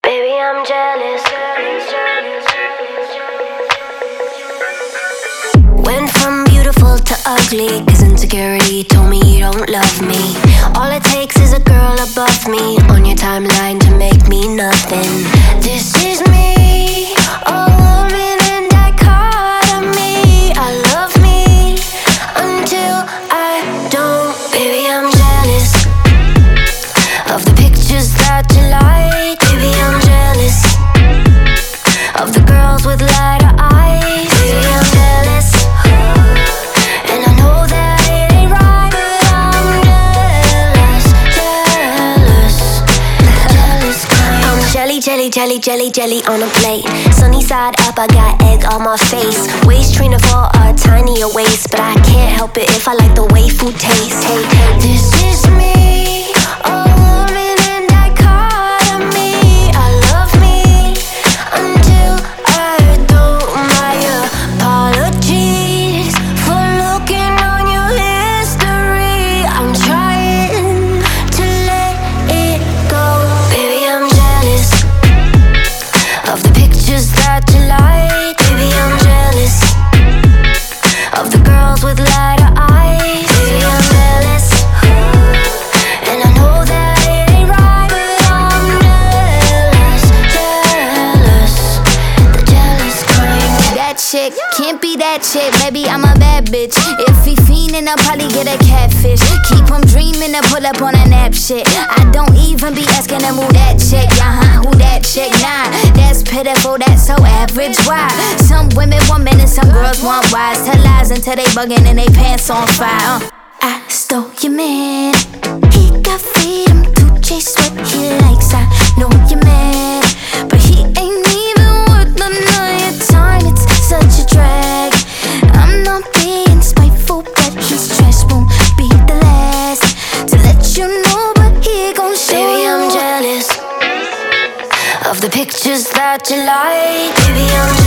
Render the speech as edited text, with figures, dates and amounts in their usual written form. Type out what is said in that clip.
Baby, I'm jealous. Went from beautiful to ugly, cause insecurity told me you don't love me. All it takes is a girl above me on your timeline to make me nothing. This is me, a woman in dichotomy. I love me until I don't. Baby, I'm jealous of the pictures that you like. Baby, I'm jealous of the girls with lighter eyes. Baby, I'm jealous, and I know that it ain't right, but I'm jealous, jealous kind. I'm jelly on a plate. Sunny side up, I got egg on my face. Waist trainer for a tinier waist, but I can't help it if I like the way food tastes. Hey, this is me, a woman in dichotomy. I love me until I don't. My apologies for looking on your history. I'm trying to let it go. Baby, I'm jealous of the pictures that you like. Baby, I'm jealous of the girls with lighter eyes. Baby, I'm jealous, and I know that it ain't right, but I'm jealous, the jealous kind. That chick can't be that chick, baby, I'm a bad bitch. If he fiendin', I'll probably get a catfish. Keep him dreamin' to pull up on a nap shit. I don't even be asking him who that chick. Who that chick? Nah, that's pitiful, that's so average. Why? Some women want men and some girls want wise. Tell lies until they buggin' and they pants on fire. I stole your man. He got freedom to chase what he likes. I know you're mad, but he ain't even worth none of your time. It's such a drag. I'm not being spiteful, but his trash won't be the last to let you know, but he gon' show Baby, you. I'm jealous of the pictures that you like. Baby, I'm